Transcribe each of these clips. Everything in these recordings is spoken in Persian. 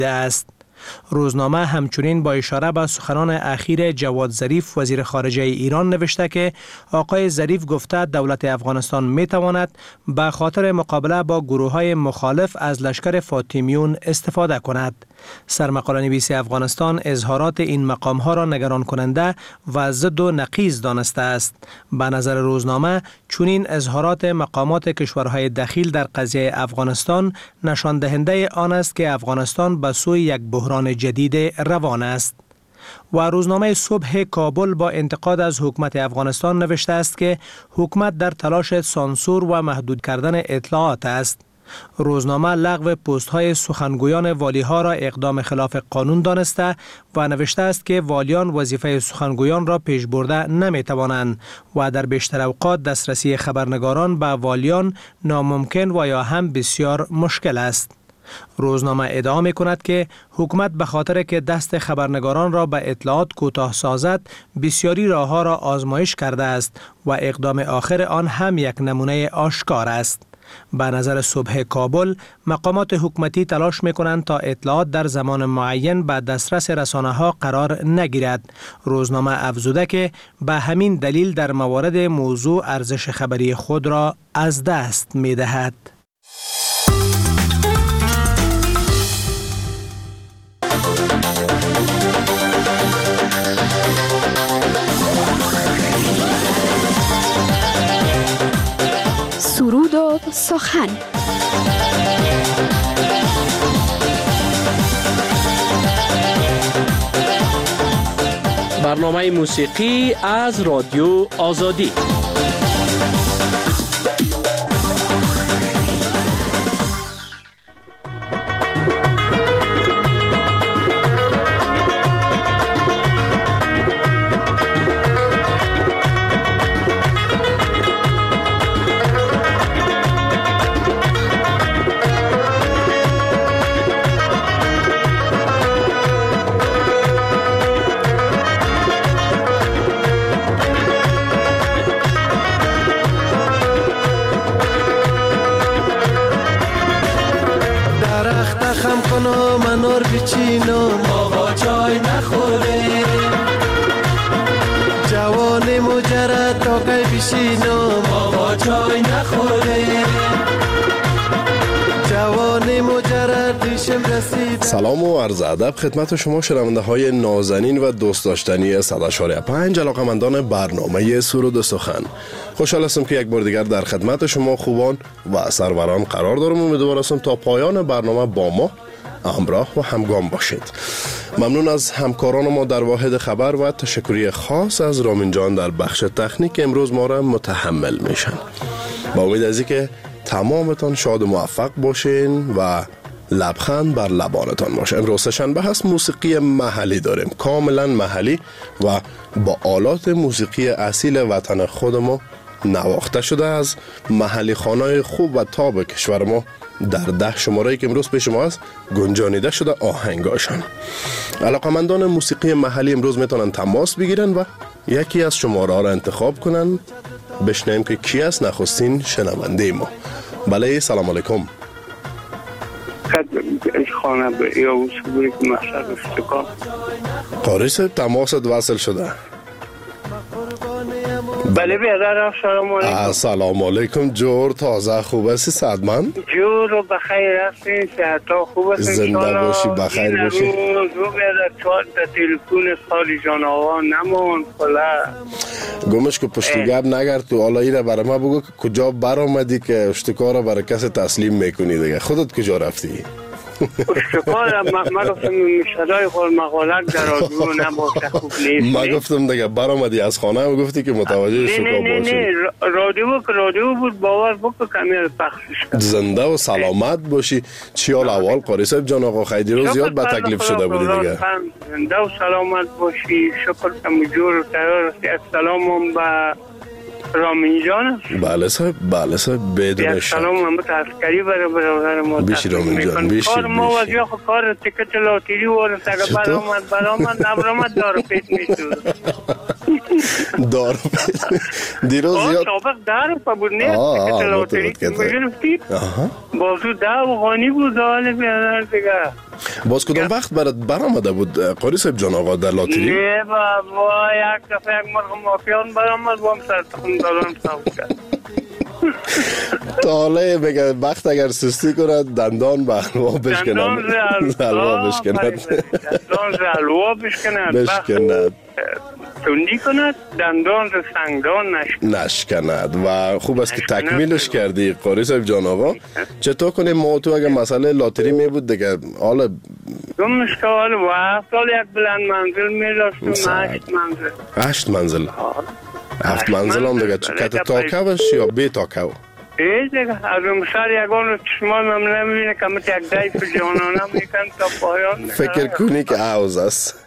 است. روزنامه همچنین با اشاره به سخنان اخیر جواد ظریف وزیر خارجه ایران نوشته که آقای ظریف گفته دولت افغانستان می تواند به خاطر مقابله با گروه‌های مخالف از لشکر فاطمیون استفاده کند. سرمقاله نویس افغانستان اظهارات این مقام‌ها را نگران کننده و ضد و نقیض دانسته است. به نظر روزنامه چنین اظهارات مقامات کشورهای دخیل در قضیه افغانستان نشان دهنده آن است که افغانستان به سوی یک بحران جدید روان است. و روزنامه صبح کابل با انتقاد از حکومت افغانستان نوشته است که حکومت در تلاش سانسور و محدود کردن اطلاعات است. روزنامه لغو پست‌های سخنگویان والی‌ها را اقدام خلاف قانون دانسته و نوشته است که والیان وظیفه سخنگویان را پیش برده نمی‌توانند و در بیشتر اوقات دسترسی خبرنگاران به والیان ناممکن و یا هم بسیار مشکل است. روزنامه ادعا می‌کند که حکومت به خاطر که دست خبرنگاران را به اطلاعات کوتاه سازد بسیاری راه‌ها را آزمایش کرده است و اقدام آخر آن هم یک نمونه آشکار است. به نظر صبح کابل مقامات حکومتی تلاش می‌کنند تا اطلاعات در زمان معین به دسترس رسانه‌ها قرار نگیرد. روزنامه افزوده که به همین دلیل در موارد موضوع ارزش خبری خود را از دست می‌دهد. سرود و سخن. برنامه موسیقی از رادیو آزادی. منور بچینم آقا چای نخوره جوان مجرد تا کی بشینم آقا چای نخوره جوان مجرد ریشم رسید. سلام و عرض ادب خدمت شما شنونده های نازنین و دوست داشتنی 100.5 علاقمندان برنامه سرود و سخن. خوشحال هستم که یک بار دیگر در خدمت شما خوبان و سروران قرار دارم. امیدوار هستم تا پایان برنامه با ما همراه و همگام باشید. ممنون از همکاران ما در واحد خبر و تشکری خاص از رامین جان در بخش تکنیک امروز ما را متحمل میشن. با امید از اینکه تمامتان شاد و موفق باشین و لبخند بر لبانتان باشه. امروز شنبه هست، موسیقی محلی داریم، کاملا محلی و با آلات موسیقی اصیل وطن خود ما نواخته شده از محلی خانای خوب و تاب کشور ما در 10 شماره‌ای که امروز پیش ما است گنجانیده شده آهنگاشان. علاقمندان موسیقی محلی امروز میتونن تماس بگیرن و یکی از شماره را انتخاب کنن. بشنویم که کی است نخستین شنونده ما. بله، سلام علیکم. خانه به یا وصولی که مشهد استکام قاریس تماست وصل شده. بله بیادر، سلام علیکم. سلام علیکم. جور تازه خوب هستی صدمن؟ جور و بخیر هستین، صحتا خوب هستین، زنده باشی، بخیر باشی. رو بیادر چهار تا تلفون خالی جان آقا نمون فلا گمش که پشتی گب نگرد تو. حالا ایره برای ما بگو که کجا بر آمدی که اشتکار را برای کسی تسلیم میکنی دیگه. خودت کجا رفتی؟ اشتکار ما گفتم صدای خود مقالت در رادیو نباشه خوب نیست. ما گفتم دیگه بر آمدی از خانه و گفتی که متوجه اشتکار باشی. نه رادیو بود، باور بکن کمی پخشش کرد. زنده و سلامت باشی. چی حال احوال قاری صاحب جان؟ آقا خیلی رو زیاد به تکلیف شده بودی دیگه. زنده و سلامت باشی. شکر که مجور تیار هستی. السلام به رامین جان. بله صاحب بدون شک. سلام محمد عسکری برادر ما. بیشی رامین جان بیشی. کار ما وجه خو کار تیکت لاتری ورد اگه برآمد نبرآمد دار پیت میشد. دار دیروز زیاد سابق دار بود نه تیکت لاتری میگرفتی. بازو 10 افغانی بود حال بیادر دیگه. باز کدام وقت برآمده بود قاری صاحب جان آقا در لاتری؟ نه بابا یک دفعه یک مرغ مافیان برآمد با هم سرتخون دارم ساو کرد. تا حالا بگه وقت اگر سستی کند دندان به حلوا بشکند. دندان بشکند. تندی کند دندان ز سنگدان نشکند. و خوب است که تکمیلش کردی قاری صاحب جان آقا. چطور کنیم ما تو اگر مسئله لاتری می بود دیگه حالا دومش که حالا و 7 سال یک بلند منزل می داشتم 8 منزل 7 منزل هم دیگه کت تاکوش یا بی تاکو؟ دیگه از اون سر یکان چشمان هم نمیبینه که مت یک دایف جانانه میکن تا پایان. فکر کنی که عوض است.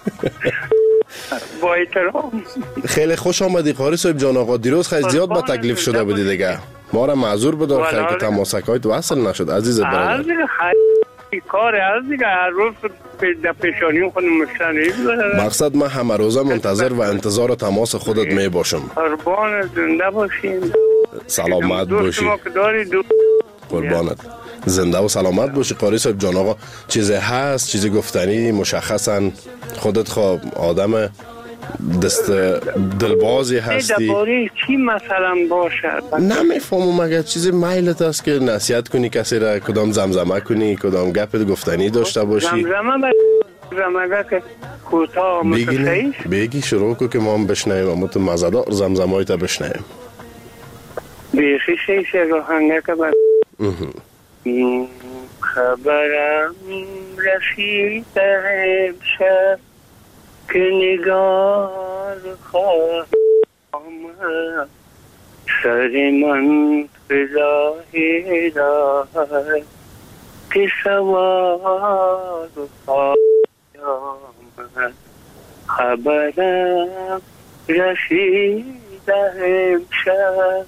با احترام. خیلی خوش آمدی قاری صاحب جان آقا. دیروز خیلی زیاد با تکلیف شده بودی دیگه. ما را معذور بدار خیلی که تماسک‌هایت وصل نشد عزیز برادر. کار از دیگه هر روز در پیشانی خودم مشتری بودم. مقصد من همه روزه منتظر و انتظار تماس خودت می باشم. قربان زنده باشین. سلامت باشی. قربانت. زنده و سلامت باشی قاری صاحب جان آقا. چیزی هست چیزی گفتنی مشخصا خودت خواه آدم دست دلبازی هستی درباره چی مثلا باشد؟ نمیفهمم مگر چیزی میلت است که نصیحت کنی کسی را کدام زمزمه کنی کدام گپ گفتنی داشته باشی. زمزمه که کوتاه متخیش بگی شروع کو که ما هم بشنویم اما تو مزدار زمزمه‌ای تا بشنویم. بیخی شیشه رو هنگه که بر خبرم رسید امشب که نگار خواهم سر من فضای دار که سوار خواهم خبرم رسید امشب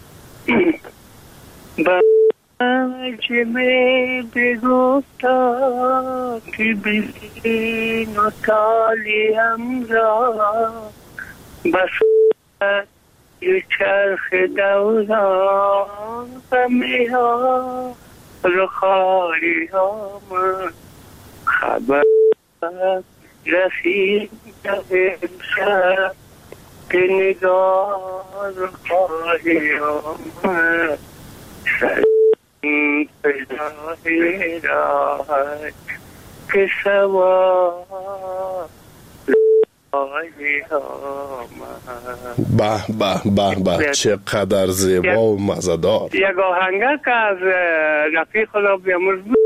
جمع بگفتا که بزین و تالیم را بس یه چرخ دوران غمی ها رو خالی ها من خبر رسید امشب که نگار خواهی ها من پیدای رای که سوار به چقدر زیبا و مزدار. یک آهنگه که از رفیق خدا بیامرز بود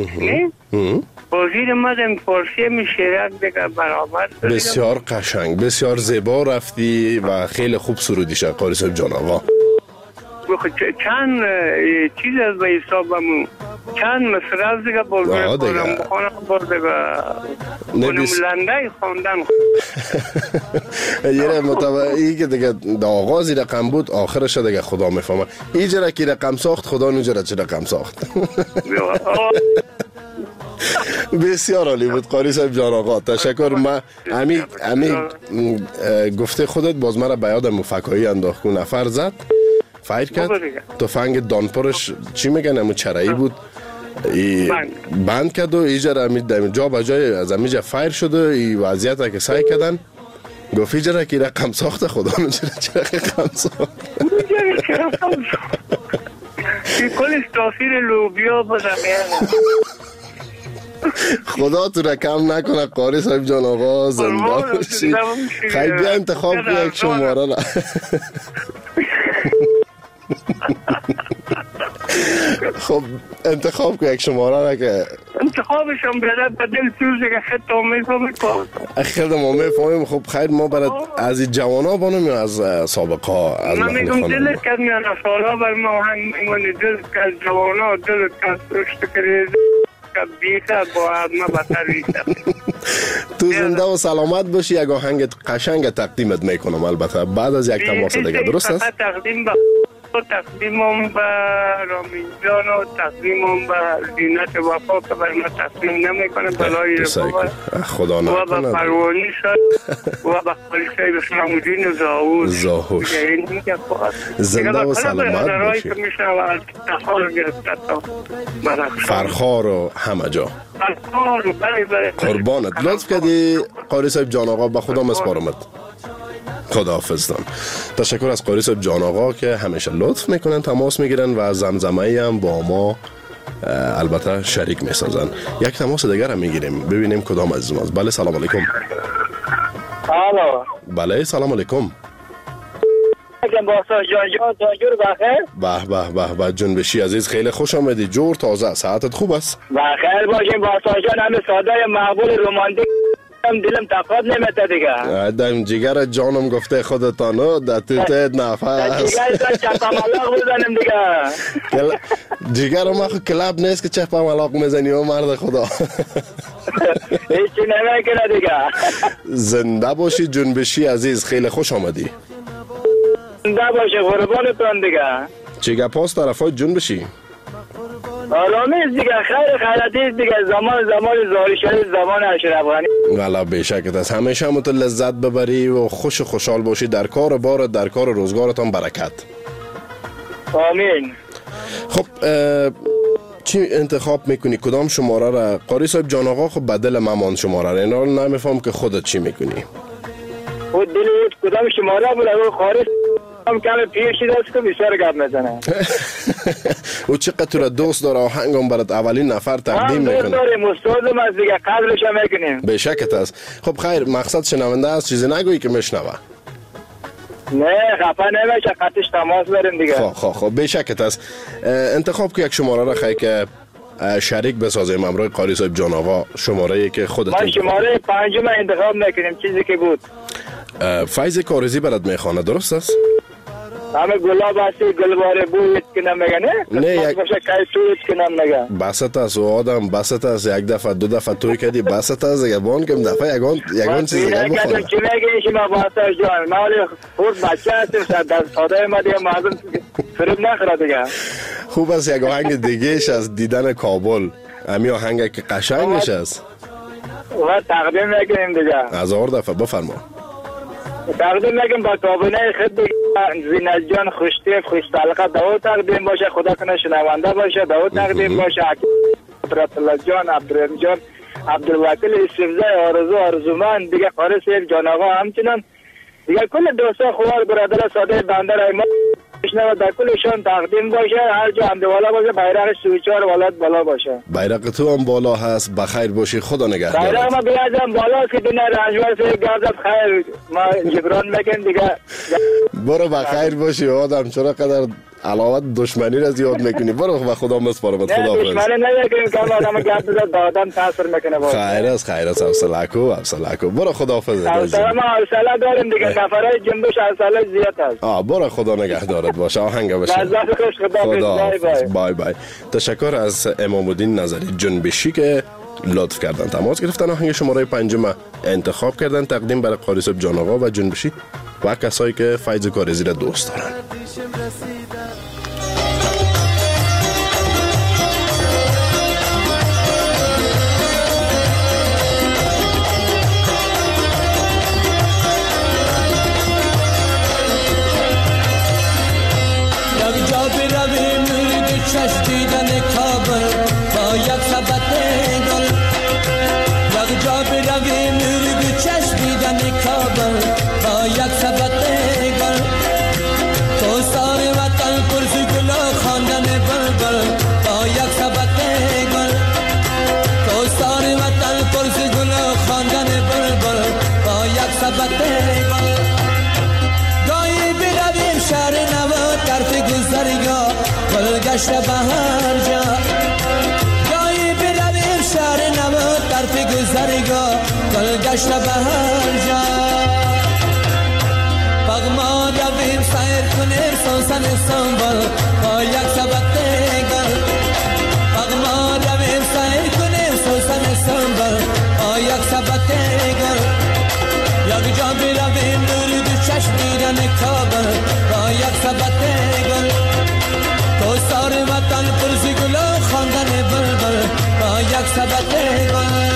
بازیر مدن فارسی میشیرک دیگه برابر. بسیار قشنگ بسیار زیبا رفتی و خیلی خوب سرودیشه قاری صاحب جان آقا. چند چیز از به حسابمون چند مصر از دیگه بازور کنم بخانه خبر دیگه کنم لنده خوندن یه متوقعی که دیگه دا آغازی رقم بود آخرش دیگه خدا میفهمه. ایجا را که رقم ساخت خدا نجا را چه رقم ساخت. بسیار عالی بود قاری صاحب جان آقا. تشکر. من امی گفته خودت باز مرا به یاد مفکایی انداخت کن نفر زد فایر کرد تفنگ دانپرش چی میگن همون چرایی بود بند کرد و ایجا را جا بجای از امیجا فایر شد و این وضعیت که سعی کردن گفت ایجا را که رقم ساخته خدا نجا چه رقم ساخت کلش تاثیر لوبیا بزنه خدا تو رقم نکنه قاری صاحب جان آقا. زنده باشی. خیلی بیا انتخاب که یک شماره را خب انتخاب که یک شماره را که انتخابشم برده بدل توزه که خیلی میفهمیم خیلی ما میفهمیم. خب خیر ما برد از این جوان ها بانم یا از سابقه ها از من میگم دلت کرد میان سال ها بر ما هنگ میمونی دلت کرد جوان ها دلت کرد رشت کرد بیخه با همه بطر ریشه. تو زنده و سلامت باشی، یک آهنگ قشنگ تقدیمت میکنم البته بعد از یک تماس دیگه. درست است؟ تقدیمم به رامین جان و تقدیمم به زینت وفا که برای ما تقدیم نمیکنه بلای رفا خدا نکنه، و به پروانی شد و به خالی محمودین زاهوش زنده و سلامت باشی. فرخار و همه جا قربانت. لطف کردی قاری صاحب جان آقا، به خدا مسپارمت. خداحافظ. تشکر از قاری صاحب جان آقا که همیشه لطف میکنن، تماس میگیرن و زمزمه‌ای هم با ما البته شریک میسازن. یک تماس دیگر هم میگیریم ببینیم کدام از ماست. بله سلام علیکم. الو. بله سلام علیکم. به به جنبشی عزیز، خیلی خوش آمدی. جور تازه، ساعتت خوب است؟ بخیر باشین باسا جان. همه صدای مقبول رومانتیک دلم تقاد نمیته دیگه. دم جگر جانم گفته خودتانو در توت نفس جگر چپا ملاق بزنم دیگه. جگر ما خود کلاب نیست که چپا ملاق میزنی و مرد خدا. هیچی نمیکنه دیگه. زنده باشی جنبشی عزیز، خیلی خوش آمدی. زنده باشی قربانتون دیگه. چی گپاست طرفای جنبشی؟ آرامیز دیگه، خیر خیراتیست دیگه. زمان زاری شریف، زمان اشرف غنی. والا بیشکت است. همیشه هم تو لذت ببری و خوش و خوشحال باشی. در کار بارت، در کار روزگارتان برکت. آمین. خب چی انتخاب میکنی؟ کدام شماره را؟ قاری صاحب جان آقا خب بدل ممان شماره را. اینا رو نمیفهم که خودت چی میکنی. خود دلیت کدام شماره بود؟ اگه خارج هم کم پیر شده است که بسیار گپ میزنه. او چقدر تو را دوست داره، آهنگم برات اولین نفر تقدیم میکنه. دوست داریم، استادم از دیگه، قدرش هم میکنیم. بیشکت است. خب خیر، مقصد شنونده است چیزی نگویی که میشنوه. نه خفه نمیشه، قطعش تماس بریم دیگه. خب بیشکت است. انتخاب که یک شماره را خیلی که شریک بسازیم امروز قاری صاحب جان آقا. شماره ای که خودت ما شماره پنجم انتخاب میکنیم. چیزی که بود فیض کارزی برات میخوانه، درست است؟ همه گلاب هستی گلباره بویت که نمیگه نه یک باشه کای تویت که نمیگه. بست است و آدم بست است. یک دفعه دو دفعه توی کردی بست است. یبان کم دفعه یگان چیز دیگه بخوره. چی میگه شما باسا جان؟ ما ولی خود بچه هستیم در ساده ما دیگه مردم فریب نخوره دیگه. خوب است یک آهنگ دیگهش از دیدن کابل. امی آهنگ که قشنگش است و تقدیم میکنیم دیگه. هزار دفعه بفرما. تقدیم میکنیم با کابینه خود دیگه. زینت جان خوشتیف خوشتلقه داود تقدیم باشه. خدا کنه شنونده باشه. داود تقدیم باشه. عبدالله جان، عبدالرحیم جان، عبدالوکیل استفزای آرزومند دیگه. قاری صاحب جان آقا همچنان دیگه کل دوستا خوار برادر ساده بندر ایمان بشنوه در کلشان تقدیم باشه. هر جا حمد والا باشه. بیرق 34 ولایت بالا باشه. بیرق تو هم بالا هست. بخیر باشی. خدا نگهدار. بیرق ما بیازم بالا که دینا رنجور سے گازت خیر ما جبران میکن دیگه. برو بخیر باشی آدم. چرا قدر علاوت دشمنی را زیاد میکنی؟ برو و خدا مسپارمت. خدا حافظ. دشمنی نمیکنیم که آدم گپ بزد آدم تاثیر میکنه. خیر است حوصله کو. برو خدا حافظ. حوصله ما حوصله داریم دیگه. نفرای جنبش حوصله زیاد است. برو خدا نگهدارت باشه. آهنگ باشه. لذت خوش. خدا بای بای. تشکر از امام الدین نظری جنبشی که لطف کردن تماس گرفتن. آهنگ شماره پنجم انتخاب کردن تقدیم برای قاری صاحب جان آقا و جنبشی و کسایی که فیض کارزی را دوست دارن. چشیدن کابل با یک سبت گل. یک جا برویم مرگ چشیدن کابل با یک سبت گل. تو سار وطن پرز گل خواندن بلبل با یک سبت گل. تو سار وطن پرز گل خواندن بلبل با یک سبت گل. گاهی برویم شهر نو طرف گذرگاه گشت بهار جا. جایی برویم شهر نو طرف گذرگاه گشت بهار جا. پغما رویم سیر کنیم سوسن استانبول با یک سبت گل. پغما رویم سیر کنیم چسبیدن کابل با یک سبت گل کوثر وطن پرز گل و خواندن بلبل با یک سبت گل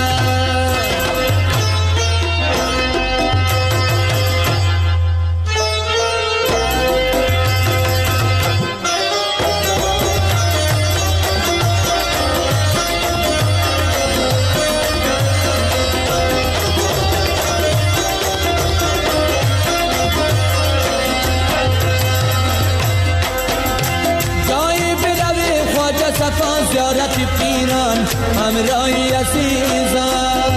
زیارت پیران همراهی عزیزان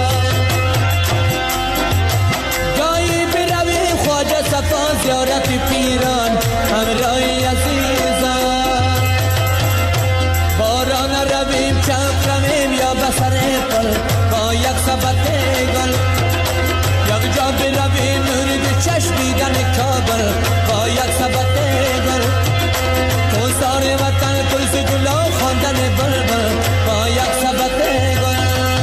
جایی بروی خواجه صفا زیارت پیران همراهی عزیزان باران رویم چپ رویم یا بسر پل با یک سبت گل یک جا برویم نور چشمیدن کابل با یک سبت گل کوثر وطن پرز گل و خواندن بلبل با یک سبت گل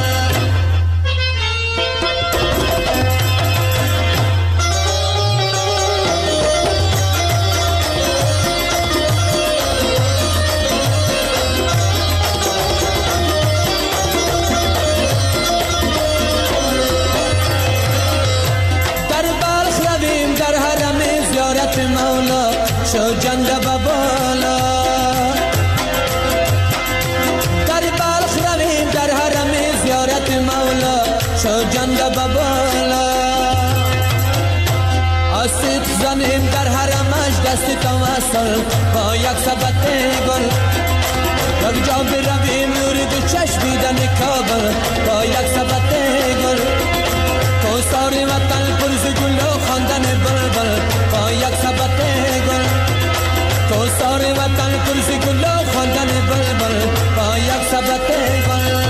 در بلخ رویم در حرم زیارت مولا شو جنده بابالا در بلخ رویم در حرم زیارت مولا شو جنده بابالا آسیب زنیم در حرمش دست توسل با یک سبت گل یک جا برویم نور دو چشمیدن کابل با یک سبت گل کوثر وطن پرز گل و خواندن بلبل با یک سبت گل کوثر وطن پرز گل و خواندن بلبل با یک سبت گل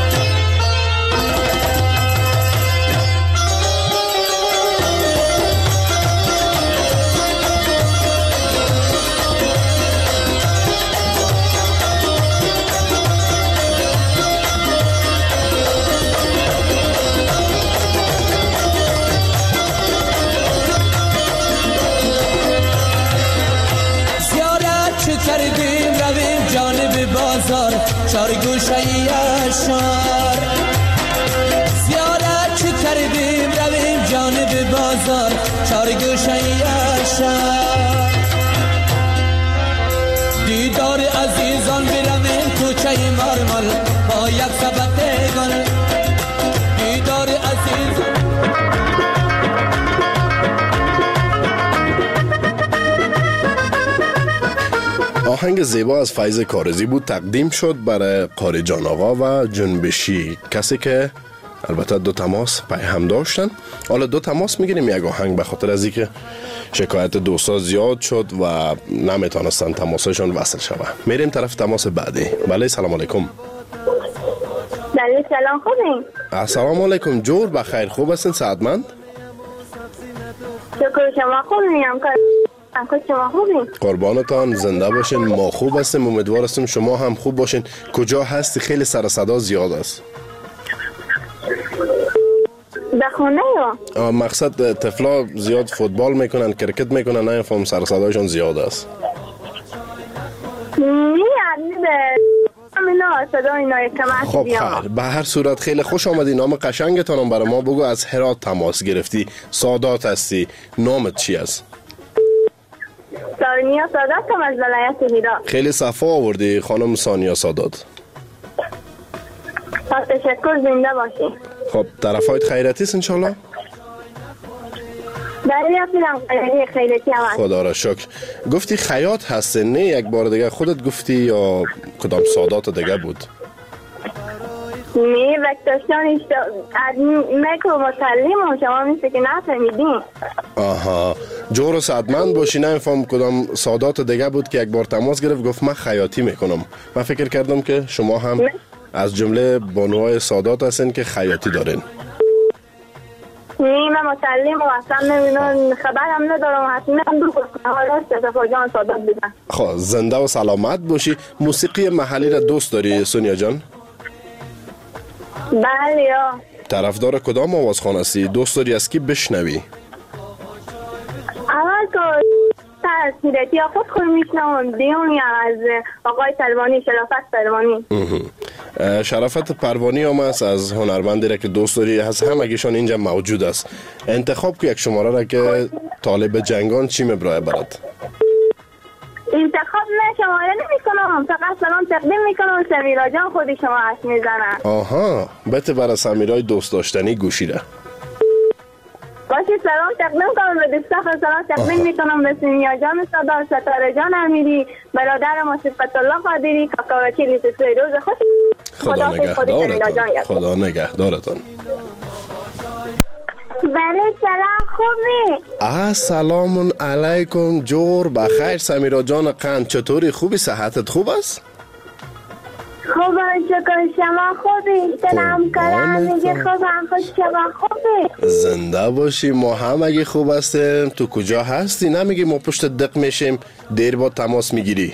کردیم رویم جانب بازار چار گوشه شهر زیارت چه کردیم رویم جانب بازار چار گوشه شهر دیدار عزیزان برویم کوچه مارمل با یک سبت گل دیدار عزیزان آهنگ زیبا از فیض کارزی بود، تقدیم شد برای قاری جان آقا و جنبشی، کسی که البته دو تماس پیام داشتن. حالا دو تماس میگیریم یک آهنگ به خاطر از اینکه شکایت دوستا زیاد شد و نمیتونستن تماسشون وصل شوه. میریم طرف تماس بعدی. بله سلام علیکم. بله سلام خوبین؟ السلام علیکم. جور بخیر، خوب هستین؟ سعادتمند؟ شکر شما خوبین؟ شما خوبین؟ قربانتان، زنده باشین. ما خوب هستیم، امیدوار هستیم شما هم خوب باشین. کجا هستی؟ خیلی سر صدا زیاد است. در خونه یا؟ مقصد طفلا زیاد فوتبال میکنن، کرکت میکنن، نه فهم سر صداشون زیاد است. خب خیر، به هر صورت خیلی خوش آمدی. نام قشنگتانم برای ما بگو. از هرات تماس گرفتی، سادات هستی، نامت چی است؟ سانیا ساداتم از ولایت هرات. خیلی صفا آوردی خانم سانیا سادات. تشکر، زنده باشی. خب طرفایت خیرتی است انشالله؟ بله اپیدم خیرتی هم هست. خدا را شکر. گفتی خیاط هستی، نه یک بار دیگه خودت گفتی یا کدام سادات دیگه بود؟ نه وقتاشان میکو مسلم و شما میسته که نفهمیدین. آها، جور و سعادتمند باشی. نمیفهم کدام سادات دیگه بود که یک بار تماس گرفت گفت من خیاطی میکنم. من فکر کردم که شما هم از جمله بانوهای سادات هستین که خیاطی دارین. نه من مسلم و اصلا نمیدونم، خبرم ندارم. حتما دو راست صفا جان سادات بیدن. خب زنده و سلامت باشی. موسیقی محلی را دوست داری سونیا جان؟ بله یا. طرفدار کدام آوازخوان هستی؟ دوست داری از کی بشنوی؟ اول که تاثیراتی خود میشنم دیون یا از آقای پروانی، شرافت پروانی. شرافت پروانی هم است از هنرمندی را که دوست داری، از همگیشان اینجا موجود است. انتخاب که یک شماره را که طالب جنگان چی میبرای برات؟ انتخاب نه، شماره نمی کنم، فقط سلام تقدیم می کنم. سمیرا جان خودی شما هست میزنن. آها، بته برای سمیرای دوست داشتنی گوشی را باشی سلام تقدیم کنم به دوستان. سلام تقدیم می کنم به سمیرا جان صدا، ستاره جان امیری، برادر ما صفت الله قادری، کاکا وکیلی سوی روز خوش. خدا نگهدارتان. خدا نگهدارتان. بله سلام خوبی؟ السلام علیکم. جور بخیر سمیرا جان قند، چطوری؟ خوبی؟ صحتت خوب است؟ خوبم شکر، شما خوبی؟ سلام کرم میگه خوبم، خوش شما خوبی؟ زنده باشی، ما همگی خوب هستیم. تو کجا هستی؟ نمیگی ما پشت دق میشیم دیر با تماس میگیری؟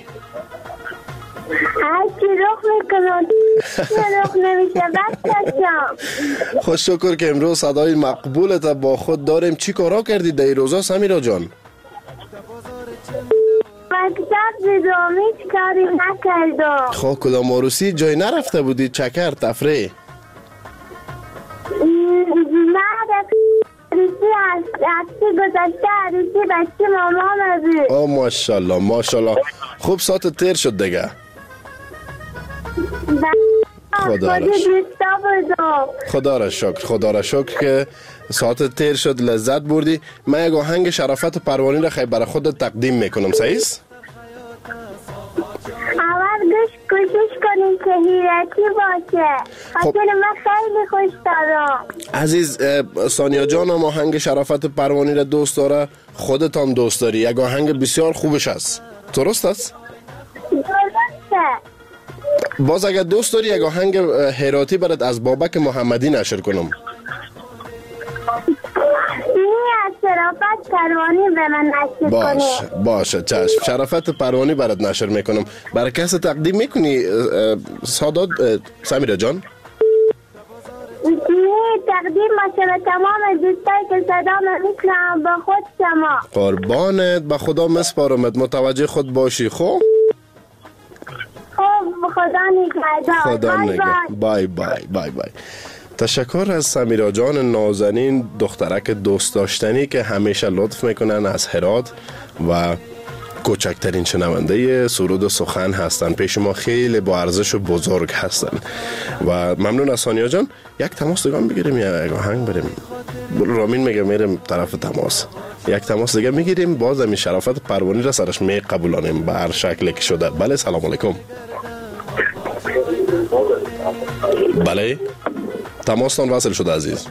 هرچی رخ میکنم رخ نمیشه بچه. خوش شکر که امروز صدای مقبولت با خود داریم. چی کارا کردی در روزا سمیرا جان؟ مکتب دیدم، هیچ کاری نکردم. خب کدام عروسی جای نرفته بودی؟ چکر تفریح؟ نه عروسی هستی گذشته، عروسی بچه مامان بود. آه ماشالله ماشالله. خوب ساعت تیر شد دیگه. خدا را شکر، خدا را شکر که ساعت تیر شد، لذت بردی. من یک آهنگ شرافت پروانی را خیلی برای خود تقدیم میکنم. صحیح است؟ اول کوشش کنیم که هیرتی باشه. خاطر من خیلی خوش دارم. عزیز سانیا جان هم آهنگ شرافت پروانی را دوست داره، خودت هم دوست داری. یک آهنگ بسیار خوبش است، درست است؟ درسته. باز اگر دوست داری یک آهنگ هراتی برات از بابک محمدی نشر کنم. از شرافت پروانی به من نشر کنی. باشه چشم، شرافت پروانی برات نشر میکنم. برای کسی تقدیم میکنی سادات سمیرا جان؟ تقدیم باشه به تمام دوستایی که صدا میشنم، با خود شما. قربانت، به خدا مسپارمت. متوجه خود باشی. خب خدا نگهدار. خدا نگهدار. بای بای بای بای. تشکر از سمیرا جان نازنین، دخترک دوست داشتنی که همیشه لطف میکنن از هرات و کوچکترین شنونده سرود و سخن هستن. پیش ما خیلی با ارزش و بزرگ هستن و ممنون از سانیا جان. یک تماس دیگه بگیریم یا یک آهنگ بریم؟ رامین میگه میریم طرف تماس. یک تماس دیگه میگیریم، باز همین شرافت پروانی را سرش میقبولانیم به هر شکلی که شده. بله سلام علیکم. بله تماستان وصل شده عزیز.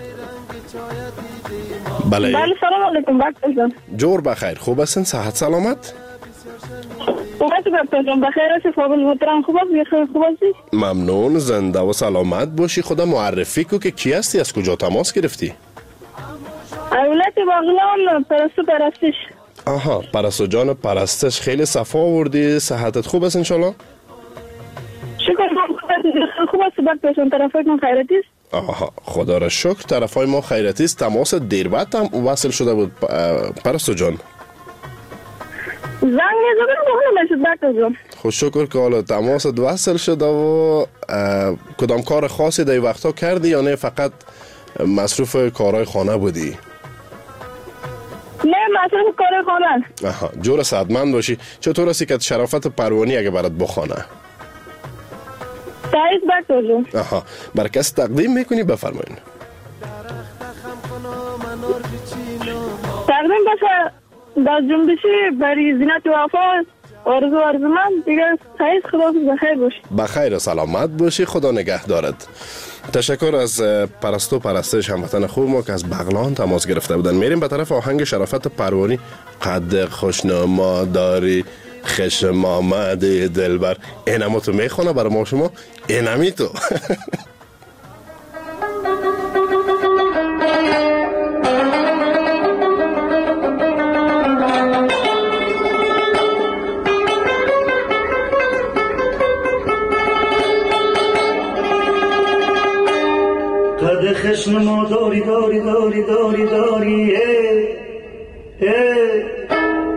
بله سلام علیکم بکر جان. جور بخیر، خوب هستین؟ صحت سلامت؟ خوب هستی بکر جان؟ بخیر هستی؟ فاضل محترم خوب هستی؟ خوب هستی؟ ممنون، زنده و سلامت باشی. خدا معرفی کو که کی هستی، از کجا تماس گرفتی؟ ولایت بغلان، پرستش. آها پرستو جان پرستش، خیلی صفا آوردی. صحتت خوب است انشالله؟ شکر خوب است بکر جان. طرفای من خیرتی است؟ آها خدا را شکر طرفای ما خیرتی است. تماس دیر بعد هم وصل شده بود پرستو جان. زنگ زدم بکر جان. خوش شکر که حالا تماست وصل شده. و کدام کار خاصی در وقتا کردی یا نه فقط مصروف کارهای خانه بودی؟ نه مصروف کار خانه. آها جور صحتمند باشی. چطور هستی که شرافت پروانی اگه برات بخوانه؟ سعید بکر جان. آها بر کس تقدیم میکنی؟ بفرمایین. تقدیم باشه در جنبشی برای زینت وفا آرزو من دیگه. سعید خدا بخیر باشی. بخیر و سلامت باشی، خدا نگهدارت. تشکر از پرستو پرستش هموطن خوب ما که از بغلان تماس گرفته بودن. میریم به طرف آهنگ شرافت پروانی. قد خوشنما داری خشم آمده دلبر. اینمو تو میخونه برای ما شما؟ اینمی تو قد خشم ما داری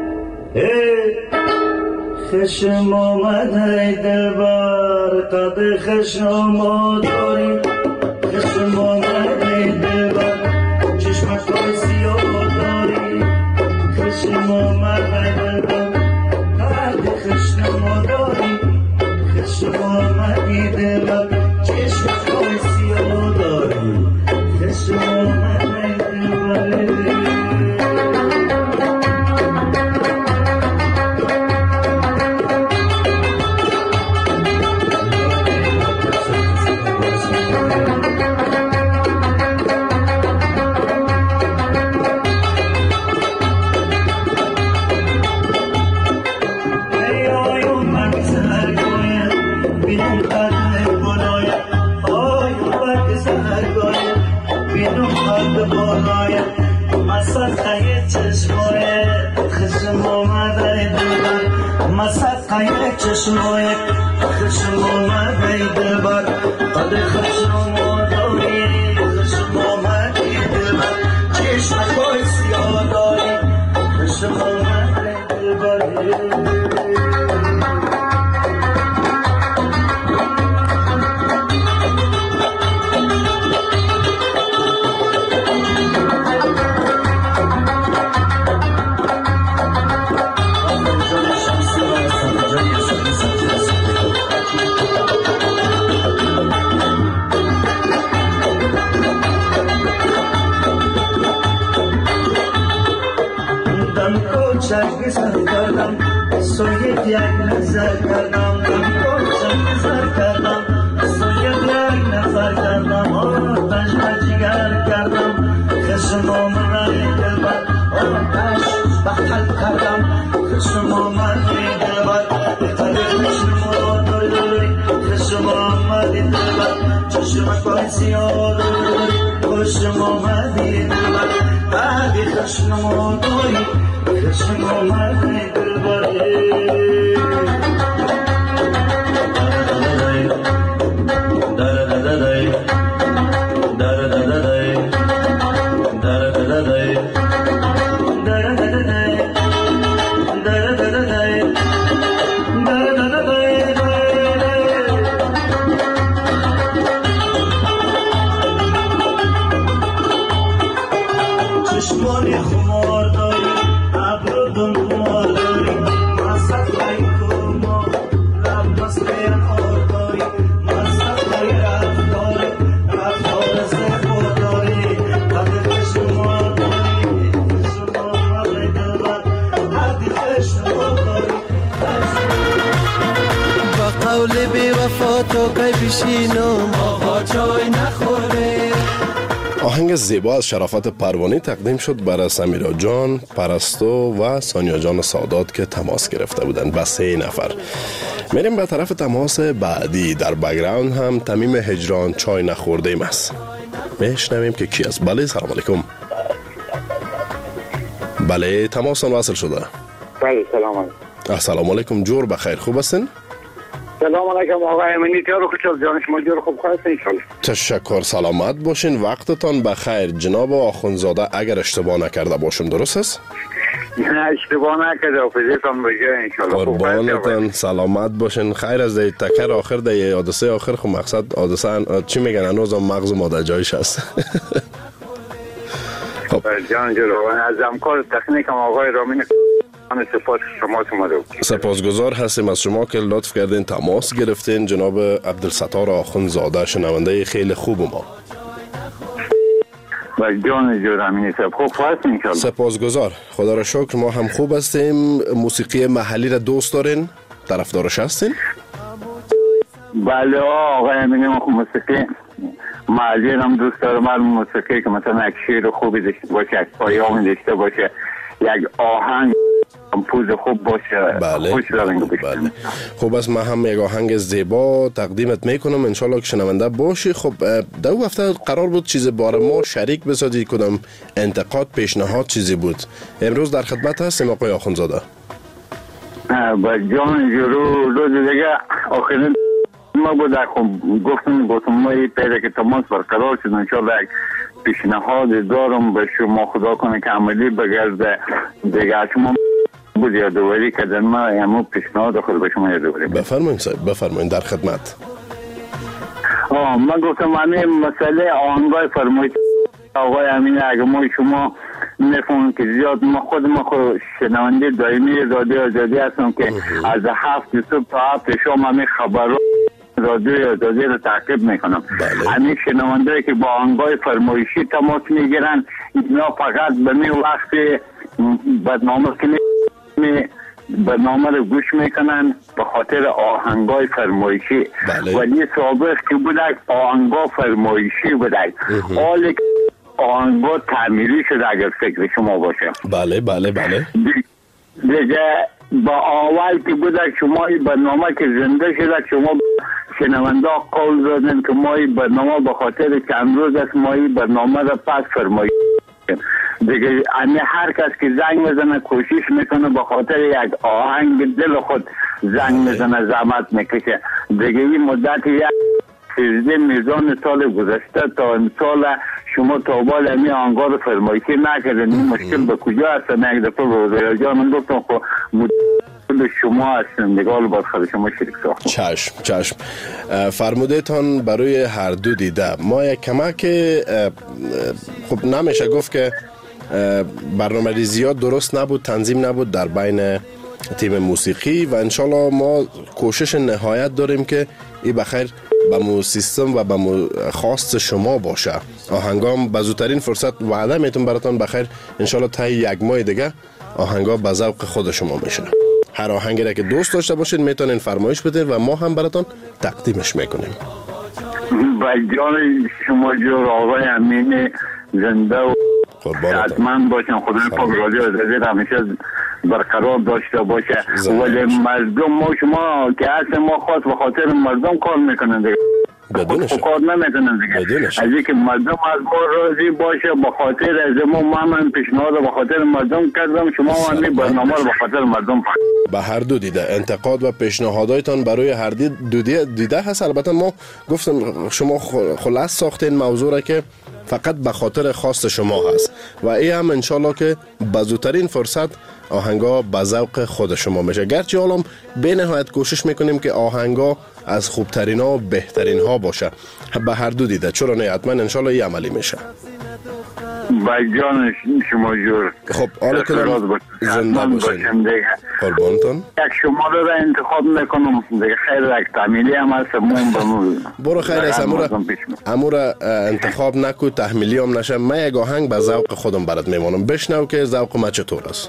خشم آمده دلبر قد خشم داری خشم آمده دلبر چشمک های سیاه داری خشم آمده دلبر قد خشم داری خشم آمده دلبر چشمک های سیاه داری خشم آمده دلبر چشمای خشم آمده دلبر قد خشم داری خشم آمده دلبر چشمای سیاه داری خشم آمده دلبر چشم سر کردم سویت یک نظر کردم سر کردم سویت یک نظر کردم آتش و جگر کردم خشم آمده دلبر آتش بحل کردم خشم آمده دلبر قد خشم داری خشم آمده دلبر چشمک های سیاه داری خشم آمده دلبر قد خشم داری خشم آمده دلبر چشمان خمار داری ابرو دون خمار داری مصد خیلی کما رب مسته آر داری مصد خیلی رفتار زفا داری قد خشما داری خشما آمده دلبر قد خشما داری با قول بی وفا تو کی بشینم آقا چای نخوره. آهنگ زیبا از شرافت پروانی تقدیم شد برای سمیرا جان، پرستو و سانیا جان سادات که تماس گرفته بودند با 3 نفر. میریم به طرف تماس بعدی. در بک‌گراند هم تمیم هجران چای نخورده ایم است. میشنویم که کی است. بله سلام علیکم. بله تماس واصل شده. بله سلام علیکم. السلام علیکم. جور بخیر، خوب هستین؟ سلام علیکم آقای امینی، تیار خوشحال جان شما جور خوب خواهد انشالله. تشکر، سلامت باشین، وقتتان بخیر. جناب آخونزاده اگر اشتباه نکرده باشم درست است؟ نه اشتباه نکرده، حافظتان بگه انشالله. قربانتان، سلامت باشین. خیر از دی تکر آخر دی حادثه آخر خو مقصد حادثه چی میگن هنوز مغز ما در جایش هست. جان جلوان از همکار تکنیکم آقای رامین سپاس شما رو سپاسگزار هستیم از شما که لطف کردین تماس گرفتین. جناب عبدالستار آخونزاده شنونده خیلی خوب ما. و جان جرامینی خوب هستین انشالله. سپاسگزار، خدا را شکر ما هم خوب هستیم. موسیقی محلی را دوست دارین؟ طرفدارش هستین؟ بله آقای امینی، ما موسیقی محلی هم دوست دارم. من موسیقی که مثلا یک شعر خوبی داشته باشه، یک پیامی داشته باشه، یک آهنگ پوز خوب باشه. بله. خوش دارم. بله. خب از من هم یک آهنگ زیبا تقدیمت میکنم انشالله که شنونده باشی. خب دو هفته قرار بود چیز بار ما شریک بسازی، کدام انتقاد پیشنهاد چیزی بود. امروز در خدمت هستیم آقای آخونزاده. با جان جرو روز دیگه آخرین ما بود گفتم ما پیدا که تماس برقرار شد. انشالله یک پیشنهاد دارم به شما، خدا کنه که عملی بگرده دیگه. شما بود یادواری کردن، ما همون پیشنهاد خود به شما یادواری. بفرمایید صاحب، بفرمایید، در خدمت. من گفتم همین مسئله آهنگای فرمایشی آقای امین، اگه ما شما میفهمیم که زیاد ما خود شنونده دائمی رادیو آزادی هستم که از 7 صبح تا 7 شام همین خبرها رادیو آزادی رو تعقیب میکنم. همین شنونده که با آهنگای فرمایشی تماس میگیرن، اینا فقط به می وقت برنامه که برنامه رو گوش میکنن به خاطر آهنگای فرمایشی. ولی سابق که بودک آهنگا فرمایشی بودک، حالی آهنگا تعمیری شده اگر فکر شما باشه. بله بله بله. دیگه با اول که بودک شما این برنامه که زنده شده، شما شنونده قول دادن که ما این برنامه به خاطر چند روز است ما این برنامه رو پس فرمایشی دیگه. هر کس که زنگ میزنه کوشش میکنه به خاطر یک آهنگ دل خود زنگ میزنه، زحمت میکشه دیگه. این مدت یک 13 میزان سال گذشته تا امسال شما تا بال همی آهنگا رو فرمایشی نکردن. این مشکل به کجا هستن؟ یک دفعه به وزیر جانم گفتم خب مدل شما هستن نگاه رو باید خود شما شریک ساختم. چشم. فرمودهتان برای هر دو دیده. ما یک کمک خب نمیشه گفت که برنامه ریزیات درست نبود، تنظیم نبود در بین تیم موسیقی و انشالله ما کوشش نهایت داریم که این بخیر به مو سیستم و به مو خواست شما باشه. آهنگام به زودترین فرصت وعده میتونم براتون بخیر انشالله تا یک ماه دیگه آهنگا به ذوق خود شما میشه. هر آهنگی را که دوست داشته باشید میتونین فرمایش بدین و ما هم براتون تقدیمش میکنیم. با جان شما جور آقای امین زنده و حتما باشن. خدای پاک رادیو آزادی همیشه برقرار داشته باشه. ولی مردم ما شما که هست ما خاص به خاطر مردم کار میکنن دیگه، بدونش کار نمیکنن دیگه. از اینکه مردم از ما راضی باشه به خاطر از ما من پیشنهاد به خاطر مردم کردم، شما همین برنامه رو به خاطر مردم به هر دو دیده. انتقاد و پیشنهاداتتان برای هر دو دیده هست. البته ما گفتم شما خلاص ساختین موضوع را که فقط به خاطر خواست شما هست و این هم انشالله که به زودترین فرصت آهنگا به ذوق خود شما میشه. گرچه حالا به نهایت کوشش میکنیم که آهنگا از خوبترین ها و بهترین ها باشه. به هر دو دیده چرا نه، حتما انشالله این عملی میشه. با جان شما جور. خب حالا کنم زنده باشین. قربانتان. یک شماره را انتخاب میکنم دیگه. خیر یک تحمیلی هم هست برو خیر است. امورا انتخاب نکو، تحمیلی هم نشه. من یک آهنگ به ذوق خودم برات میمانم، بشنو که ذوق ما چطور است.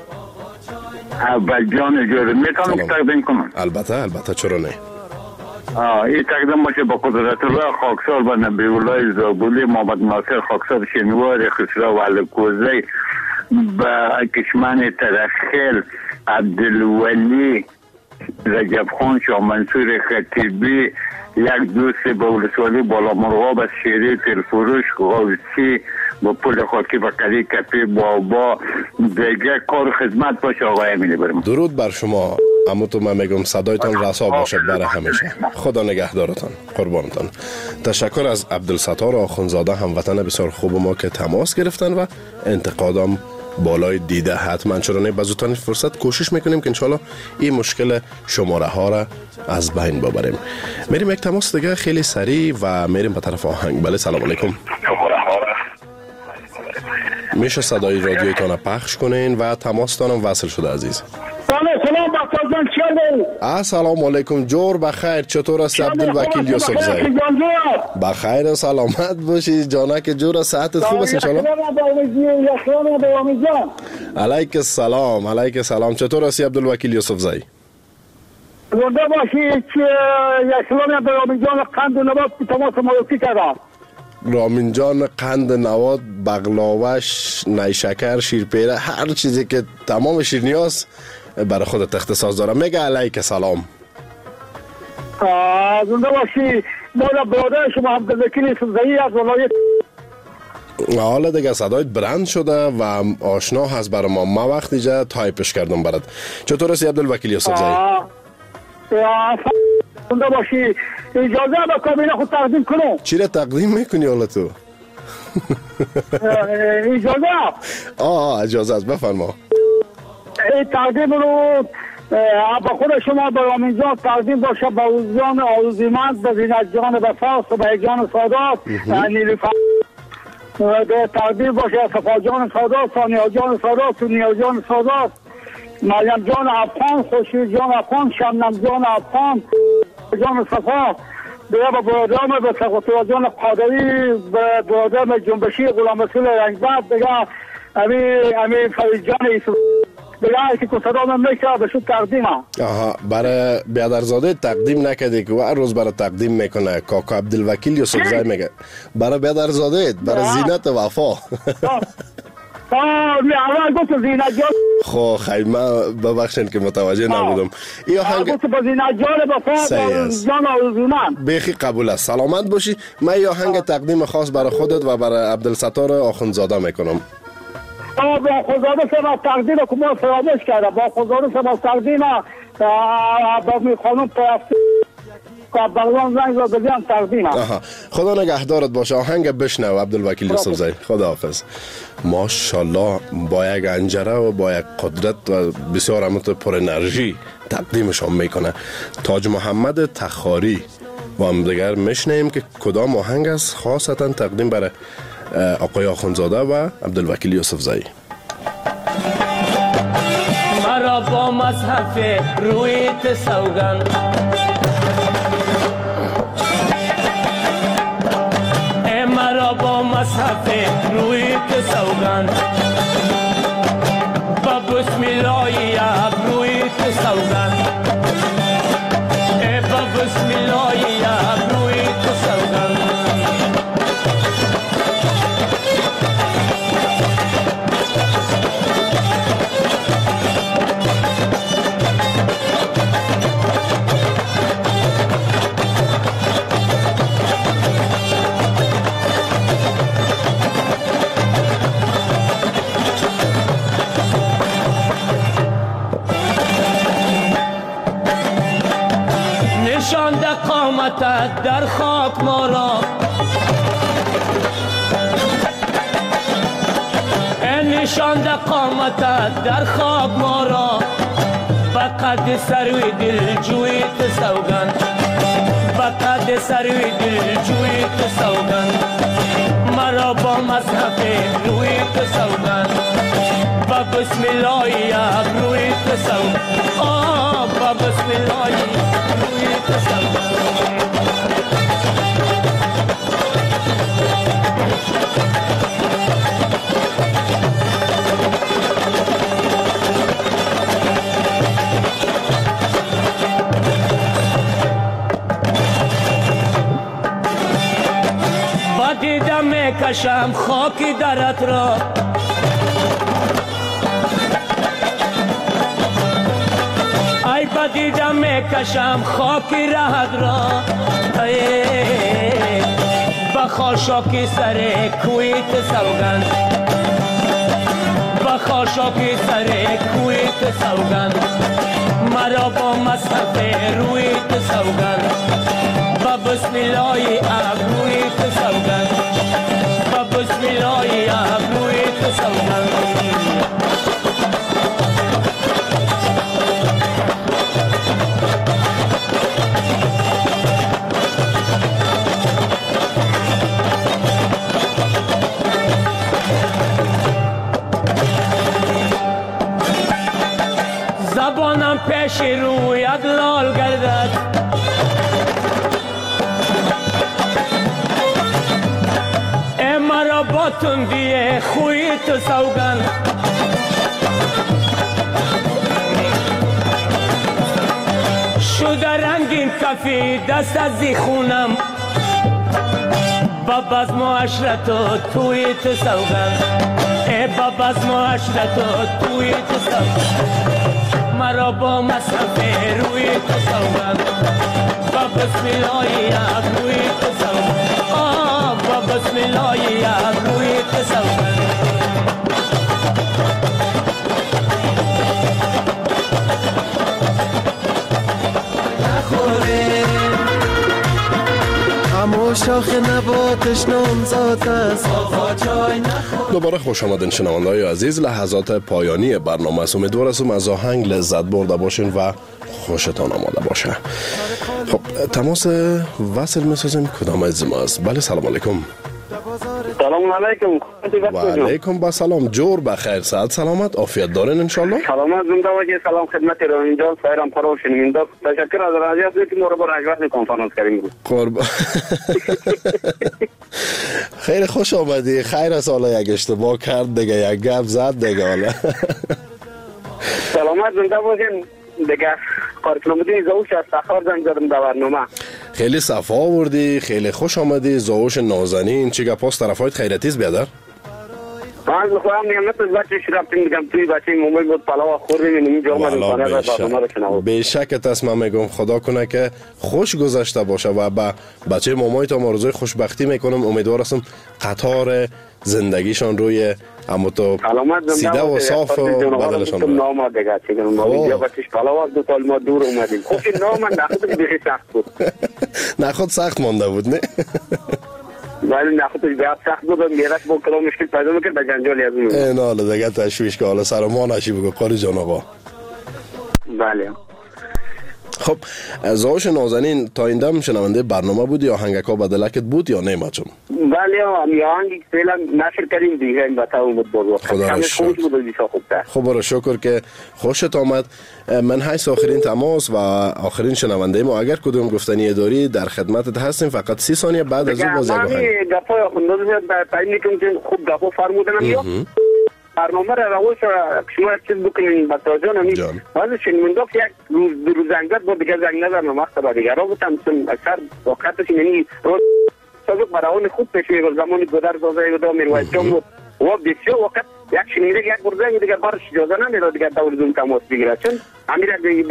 با جان جور میتونم که تقدیم کنم؟ البته چرا نه. این تقدیم باشه با قدرت الله خاکسار و نبی الله زابولی، محمد ناصر خاکسار شنوار، خسرو علکوزی، با کشمن ترخیل، عبدالولی، رجب خان، شاه منصور خطیبی، یک دوست با ولسوالی بالا مرغاب از شیری تلفروش غوثی با پول خاکی و قلی کپی بابا دیگه کار خدمت باشه. آقای امینی برم درود بر شما. اما تو من میگم صدایتان رسا باشد برای همیشه. خدا نگهدارتان، قربانتان. تشکر از عبدالستار آخونزاده، هموطن بسیار خوب ما که تماس گرفتن و انتقادم بالای دیده. حتما چرا نه، بزودترین فرصت کوشش میکنیم که انشالله این مشکل شماره ها را از بین ببریم. میریم یک تماس دیگه خیلی سریع و میریم به طرف آهنگ. بله سلام علیکم. میشه صدای رادیویتان را پخش کنین و تماستانم وصل شده عزیز. سلام بخیر جان، چطوری؟ سلام علیکم. جور بخیر. چطور است عبدالوکیل یوسف زی؟ بخیر و سلامت باشی جانک جور. صحتت خوب است ان شاء الله؟ علیک السلام. علیک السلام. چطور است عبدالوکیل یوسف زی؟ زنده باشی. یک سلام به رامین جان قند نواد تماس موسیقی کردم. رامین جان قند نواد، بغلاوش، نیشکر، شیرپیره، هر چیزی که تمام شیرنیاست برای خودت اختصاص دارم. میگه علیک سلام. زنده باشی. ما برادر شما عبدالوکیل یوسف زی از ولایت. حالا دیگه صدایت برند شده و آشنا هست برای ما. ما وقتی جا تایپش کردم برات. چطور هستی عبدالوکیل یوسف زی؟ زنده باشی. اجازه با کابینه خود تقدیم کنم. چی را تقدیم میکنی حالا تو؟ اجازه؟ اجازه است، بفرما. این تقدیم رو با خود شما به رامین جان تقدیم باشه، به جان آرزومند، به زینت جان وفاس و به جان سادات نیلوفر تقدیم باشه، صفا جان سادات، ثانیه جان سادات، سونیا جان سادات، مریم جان افغان، خوشی جان افغان، شمنم جان افغان، جان صفا، دیگه به برادرم به سقوطی جان قادری، به برادرم جنبشی غلام رسول رنگبرد، دیگه امی فرید جان یوسف، دیگه که صدام میشه به شو تقدیم. آها، برای بیادرزاده تقدیم نکردی که هر روز برای تقدیم میکنه کاکا عبدالوکیل یوسفزای میگه برای بیادرزاده، برای زینت وفا. اول گفت زینت جان. خب خیلی من ببخشید که متوجه نبودم. این آهنگ گفت با زینت جان وفا جان آرزومند. بخی قبول است. سلامت باشی. من این آهنگ تقدیم خاص برای خودت و برای عبدالستار آخوندزاده میکنم. با خداوند سما تقدیم که ما فراموش کرده، با خداوند سما تقدیم با می خانم پیافتی که بغلان زنگ را بدیم تقدیم. خدا نگهدارت باشه. آهنگ بشنو عبدالوکیل یوسفزای. خداحافظ. ماشاءالله با یک انجره و با یک قدرت و بسیار امت پر انرژی تقدیمشان میکنه. تاج محمد تخاری و هم دیگر میشنیم که کدام آهنگ است خاصتا تقدیم برای آقای آخوندزاده و عبدالوکیل یوسفزایی. مرا با مصحف رویت سوگند، مرا با مصحف رویت سوگند، با بسم الله رویت سوگند، با بسم الله رویت سوگند. نشانده قامتت در خاک ما را، نشانده قامتت در خاک ما را، به قد سروی دل جویت سوگند، به قد سروی دل جویت سوگند. مرا با مصحف رویت سوگند، با بسم الله رویت سوگند، با بسم الله رویت سوگند. دیدم میکشم خاکی درت را، ای بدیدم میکشم خاکی رهت را، با خاشاکی سر کویت سوگند، با خاشاکی سر کویت سوگند. مرا با مصحف رویت سوگند، با بسم الله رویت سوگند، با بسم الله رویت سوگند. زبانم پیش رویت لال گردد، مرا با تندی خوی تو سوگند، شده رنگین کفی دست از زی خونم، با بزم و عشرت و توی تو سوگند، با بزم و عشرت و توی تو سوگند. مرا با مصحف روی تو سوگند، با بسم الله روی تو سوگند، با بسم الله روی تو سوگند. همو شاخ نباتش نامزاد است، آقا جای نخور دوباره خوش آمدین شنونده‌های عزیز. لحظات پایانی برنامه است. امیدوار هستم از آهنگ لذت برده باشین و خوشتان آماده باشه. خب تماس وصل می‌سازیم. کدام از ما است؟ بله سلام علیکم. سلام علیکم. و علیکم با سلام. جور بخیر، صحت سلامت، عافیت دارین ان شاء الله. سلامت زنده باشید. سلام خدمت رامین جان، سایرام پرو شنونده. تشکر از راضی هستید که ما رو با رجوت کنفرانس کردیم. قربان. خیلی خوش آمدی. خیر است. حالا یک اشتباه کرد دیگه، یک گپ زد دیگه. حالا سلامت زنده باشین دیگه. کارکنامدین زوش از سخار زنگ زدم در برنامه. خیلی صفا آوردی، خیلی خوش آمدی. زوش نازنین چی گپاست؟ طرفایت خیرتیز بیادر. من میخوام نیامت از بچه شرفتیم میگم توی بچه مومی بود پلاو خوردیم اینجا اومدیم خانه در برنامه رو شنوید. بیشک تصمیم میگم خدا کنه که خوش گذشته باشه و با بچه مامایت هم آرزوی خوشبختی میکنم. امیدوار هستم قطار زندگیشان روی اما تو سیده و صاف و بدلشان رو نام دیگه چیگم اینجا بچهش پلاو دو سال ما دور اومدیم. خوشی نام من نخودش بخی سخت بود. نخود سخت مانده بود نه؟ ولی نخودش بیاد سخت بود. میرش با کلام مشکل پیدا میکرد به جنجالی از اون. این حالا دیگه تشویش که حالا سر ما نشی بگو قاری جان آقا. بله. خب زوش نازنین تا این دم شنونده برنامه بود یا آهنگکا بدلکت بود یا نه ماچم؟ بله آهنگ فعلا نشر کردیم دیگه این بتا بود بود. خدا را شکر. خب را شکر که خوشت آمد. من حیث آخرین تماس و آخرین شنونده ما اگر کدوم گفتنی داری در خدمتت هستیم. فقط 30 ثانیه بعد از اون باز یک آهنگ. گپای خوندم تعیین میکنم خوب گپا فرمودنم یا برنامه را روش شما چیز بکنین بچه‌ها جان همین بعضی شنونده یک روز زنگ زد با دیگه زنگ نزدم وقت بعد دیگه را گفتم چون اکثر وقتش یعنی روز سابق برای خود پیش میگل زمانی گذر زازه و میروایت جان بود و بسیار وقت یک شنونده یک برزنگ دیگه بارش اجازه نمیداد دیگه دور زون تماس بگیره چون امیر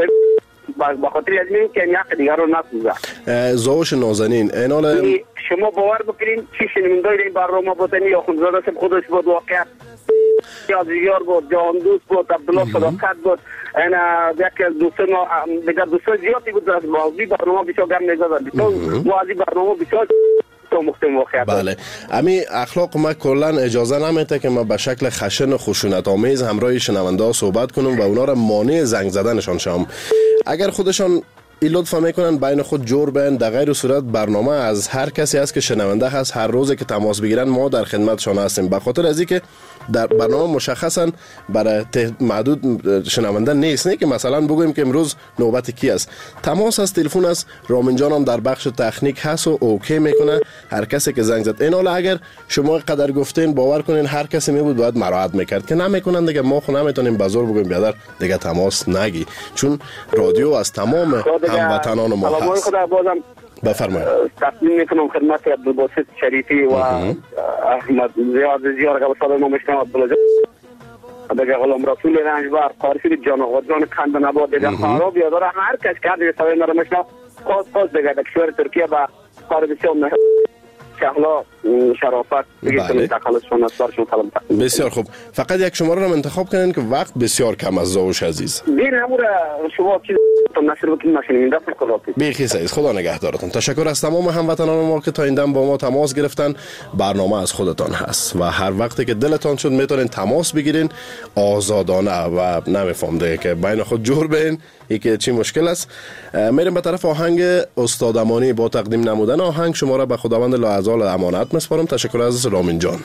با خاطر از این که یک دیگه رو نسوزه. زوش نازنین اینال شما باور بکنین چی شنونده این برنامه بودنی یا خودزاده سب خودش بود واقعا یادیار بود، جهان دوست بود، عبدالله صداقت بود. این یک دوستان دیگر دوستان زیادی بود از موضوعی برنامه بسیار گرم نگذاشت. موضوعی برنامه بسیار مختلف واقعا. بله. امی اخلاق ما کلا اجازه نمیده که ما به شکل خشن و خشونت آمیز همراه شنونده ها صحبت کنم و اونا را مانع زنگ زدنشان شم. اگر خودشان این لطفا میکنن بین خود جور بین در غیر صورت برنامه از هر کسی است که شنونده هست هر روز که تماس بگیرن ما در خدمتشان هستیم. به خاطر از اینکه در برنامه مشخصا برای معدود شنونده نیست نه که مثلا بگویم که امروز نوبت کی است. تماس از تلفن است. رامین جان هم در بخش تکنیک هست و اوکی میکنه هر کسی که زنگ زد. این حالا اگر شما قدر گفتین باور کنین هر کسی میبود باید مراعات میکرد که نمیکنن دیگه ما خو نمیتونیم بازار بگویم بیادر دیگه تماس نگی چون رادیو از تمام هموطنان ما هست. خدا بازم بفرمایید. تقدیم میکنم خدمت عبدالباسط شریفی و احمد زیار قبل سال ما مشتم عبدالله دیگه غلام رسول رنجبر قارفی جان آقا جان کند نباد دیگه خراب یاداره هر کس که دیگه سوی مرا مشتم خاص دیگه در کشور ترکیه با کار بسیار مهم شهلا شرافت دیگه تخلصشون از سرشون سلام. بسیار خوب. فقط یک شماره رو انتخاب کنین که وقت بسیار کم از زاوش عزیز. دیر نموره شما چیز نشر بکنید ماشین دست خداحافظ. بیخی سعید خدا نگهدارتون. تشکر از تمام هموطنان ما که تا این دم با ما تماس گرفتن. برنامه از خودتان هست و هر وقتی که دلتان شد میتونین تماس بگیرین آزادانه و نمیفهم دیگه که بین خود جور بین یکی چی مشکل است. میریم به طرف آهنگ استاد امانی با تقدیم نمودن آهنگ شما را به خداوند لاعزال امانت میسپارم. تشکر از رامین جان.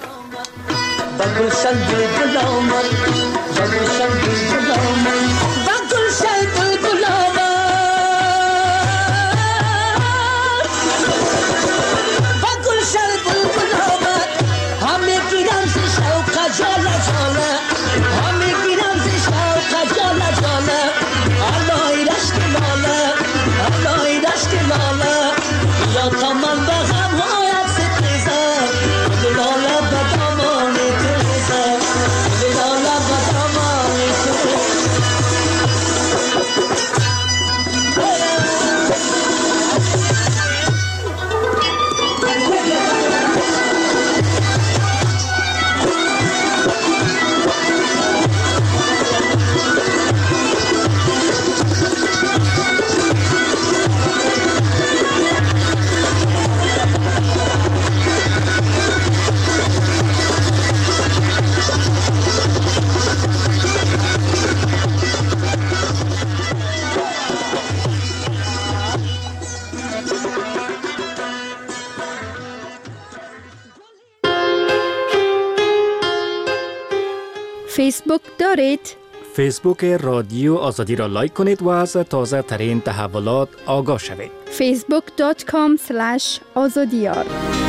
فیسبوک دارید؟ فیسبوک رادیو آزادی را لایک کنید و از تازه ترین تحولات آگاه شوید. facebook.com/azadiyar